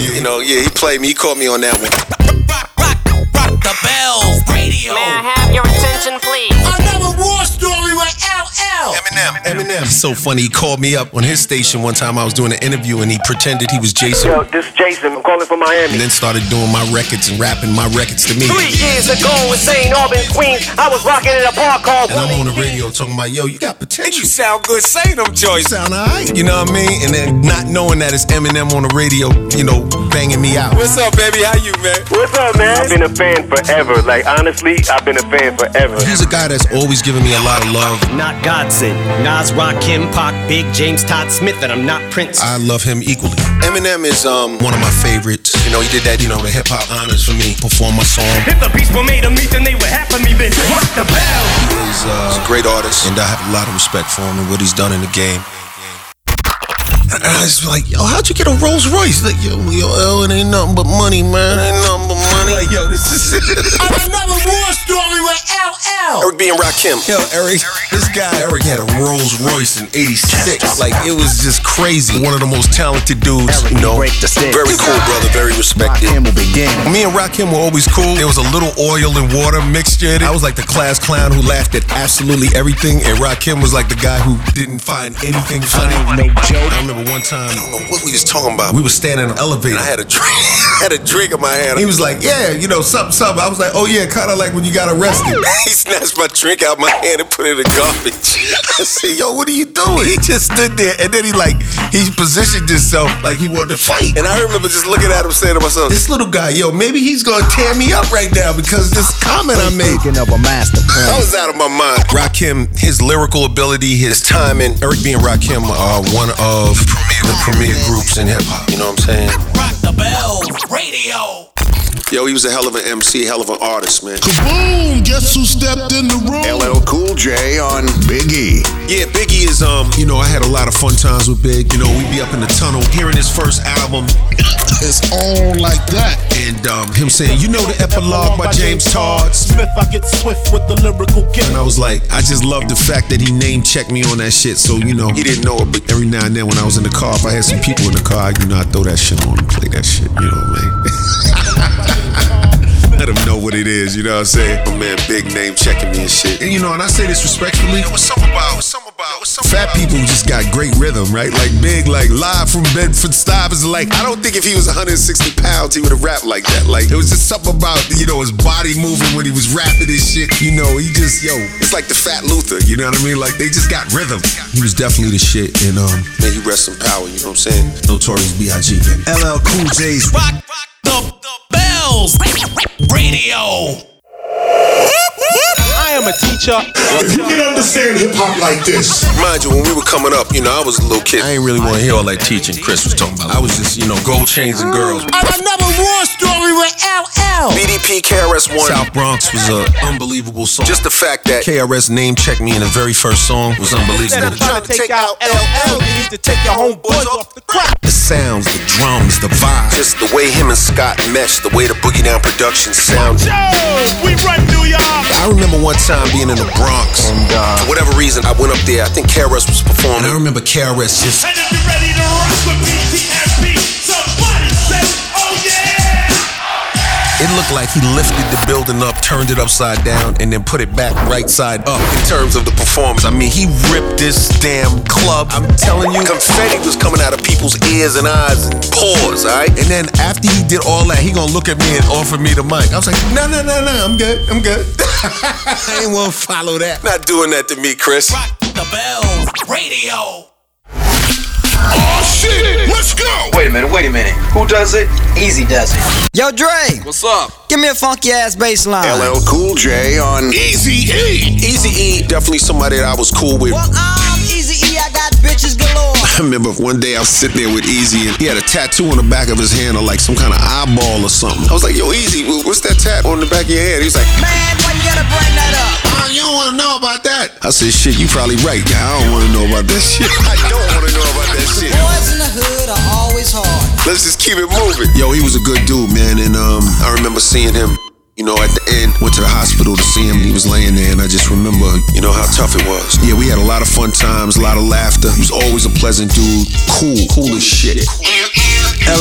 You know, yeah, he played me. He caught me on that one. Rock the Bells Radio. May I have your attention, please? Another war story with LL. Eminem. It's so funny. He called me up on his station one time. I was doing an interview and he pretended he was Jason. Yo, this is Jason. I'm calling from Miami. And then started doing my records and rapping my records to me. 3 years ago in St. Albans, Queens, I was rocking in a bar called. And I'm on the radio talking about, yo, you got potential. You sound good. Say them, Joyce. Sound alright. You know what I mean? And then not knowing that it's Eminem on the radio, you know, banging me out. What's up, baby? How you, man? What's up, man? I've been a fan forever. Like, honestly, I've been a fan forever. He's a guy that's always giving me a lot of love. Not Godson, Nas, Rakim, Pac, Big, James, Todd Smith, and I'm not Prince. I love him equally. Eminem is one of my favorites. You know, he did that, you know, the hip hop honors for me. Perform my song. If the beats were made of meat, then they would have for me, then rock the bell. He's a great artist, and I have a lot of respect for him and what he's done in the game. And I was like, yo, how'd you get a Rolls Royce? Like, yo, it ain't nothing but money, man. Ain't nothing but money. Like, yo, this is Another war story with LL. Eric B. and Rakim. Yo, Eric, this guy, Eric had a Rolls Royce in '86. Like, it was just crazy. One of the most talented dudes, you know. Very cool brother, very respected. Me and Rakim were always cool. There was a little oil and water mixture in it. I was like the class clown who laughed at absolutely everything, and Rakim was like the guy who didn't find anything funny. No joke. I remember one time, what we was talking about, we was standing in an elevator. I had a drink in my hand. He was like, yeah, you know, something. I was like, oh yeah, kind of like when you got arrested. He snatched my drink out my hand and put it in the garbage. I said, yo, what are you doing? He just stood there, and then he positioned himself like he wanted to fight. And I remember just looking at him saying to myself, this little guy, yo, maybe he's gonna tear me up right now because this comment I made. Speaking of a master plan. I was out of my mind. Rakim, his lyrical ability, his timing. Eric B. and Rakim are one of the premier groups in hip hop. You know what I'm saying? Rock the Bells Radio. Yo, he was a hell of an MC, hell of an artist, man. Kaboom! Guess who stepped in the room? LL Cool J on Big E. Yeah, Big E is, you know, I had a lot of fun times with Big. You know, we'd be up in the tunnel hearing his first album. It's on like that. And him saying, you know the epilogue by James Todd Smith, I get swift with the lyrical gift. And I was like, I just love the fact that he name-checked me on that shit. So, you know, he didn't know it, but every now and then when I was in the car, if I had some people in the car, you know, I'd throw that shit on and play that shit, you know, man. Let him know what it is, you know what I'm saying? My man, Big name checking me and shit. And you know, and I say this respectfully. What's something about? Fat people just got great rhythm, right? Like Big, like live from Bedford Stuyvesant is like, I don't think if he was 160 pounds, he would have rapped like that. Like, it was just something about, you know, his body moving when he was rapping his shit. You know, he just, yo, it's like the Fat Luther, you know what I mean? Like, they just got rhythm. He was definitely the shit, and man, he rests in power, you know what I'm saying? Notorious B.I.G., baby. LL Cool J's Rock the Bells Radio. I am a teacher. You can understand hip hop like this. Mind you, when we were coming up, you know, I was a little kid. I ain't really want to hear all that teaching Chris was talking about. I was just, you know, gold chains and girls. Another war story with LL. BDP KRS-One. South Bronx was an unbelievable song. Just the fact that KRS name checked me in the very first song was unbelievable. Trying to take out LL, you need to take your homeboys off the crack. The sounds, the drums, the vibe. Just the way him and Scott meshed, the way the Boogie Down production sounded. We run New York. I remember one time being in the Bronx, and for whatever reason, I went up there. I think KRS was performing. And I remember KRS just. And if you're ready to rock with me, TMP, somebody say, oh yeah! It looked like he lifted the building up, turned it upside down, and then put it back right side up in terms of the performance. I mean, he ripped this damn club. I'm telling you, confetti was coming out of people's ears and eyes and pores, all right? And then after he did all that, he gonna look at me and offer me the mic. I was like, no, I'm good. I ain't wanna follow that. Not doing that to me, Chris. Rock the Bells Radio. Oh shit, let's go. Wait a minute. Who does it? Easy does it. Yo, Dre. What's up? Give me a funky ass bass line. LL Cool J on Easy E. Easy E, definitely somebody that I was cool with. Well, I'm Easy E, I got bitches galore. I remember one day I was sitting there with Easy and he had a tattoo on the back of his hand of like some kind of eyeball or something. I was like, yo, Easy, what's that tat on the back of your hand? He was like, man, why you gotta bring that up? You don't wanna know about that. I said, shit, you probably right. I don't wanna know about that shit. I don't wanna know about that shit. Boys in the hood are always hard. Let's just keep it moving. Yo, he was a good dude, man, and I remember seeing him, you know, at the end. Went to the hospital to see him, and he was laying there, and I just remember, you know, how tough it was. Yeah, we had a lot of fun times, a lot of laughter. He was always a pleasant dude, cool as shit. LL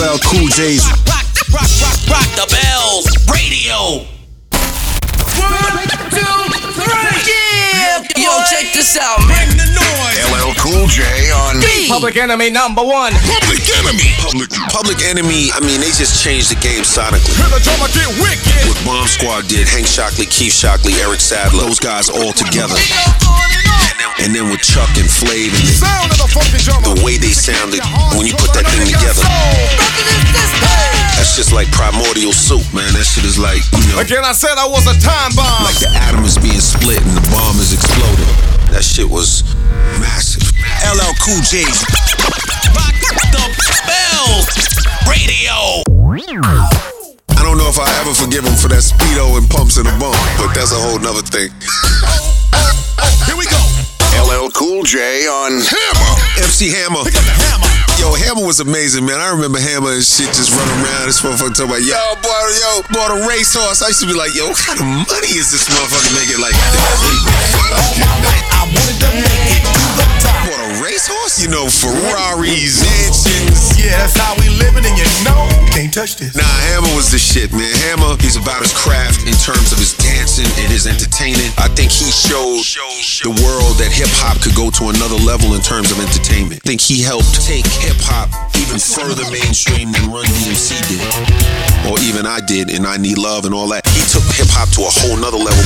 LL Cool J's Rock the Bells Radio. 1, 2, 3. Yeah, Yo, check this out, man. bring the noise. LL Cool J on Public Enemy #1. Public Enemy. Public Enemy, I mean, they just changed the game sonically. Hear the drummer get wicked. What Bomb Squad did, Hank Shockley, Keith Shockley, Eric Sadler, those guys all together. And then with Chuck and Flav and Sound of the funky drummer. the way they sounded when you put that thing together. That's just like primordial soup, man. That shit is like, you know, Again, I said I was a time bomb. like the atom is being split and the bomb is exploding. That shit was massive. LL Cool J's. Rock the Bells Radio. I don't know if I ever forgive him for that Speedo and pumps in the bump, but that's a whole nother thing. Here we go. LL Cool J on Hammer. MC Hammer. Pick up the hammer. Yo, Hammer was amazing, man. I remember Hammer and shit just running around. This motherfucker talking about, bought a racehorse. I used to be like, yo, what kind of money is this motherfucker making like that? I wanted to make it to the top. Bought a racehorse? You know, Ferraris, mansions. Yeah, that's how we living, and you know, can't touch this. Nah, Hammer was the shit, man. Hammer, he's about his craft in terms of his dancing and his entertaining. I think he showed the world that hip-hop could go to another level in terms of entertainment. I think he helped take hip-hop even further mainstream than Run DMC did. Or even I did in I Need Love and all that. He took hip-hop to a whole nother level.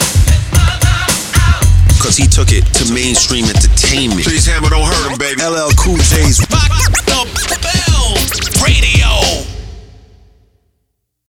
Because he took it to mainstream entertainment. Please, Hammer, don't hurt him, baby. LL Cool J's Rock the Bells Radio.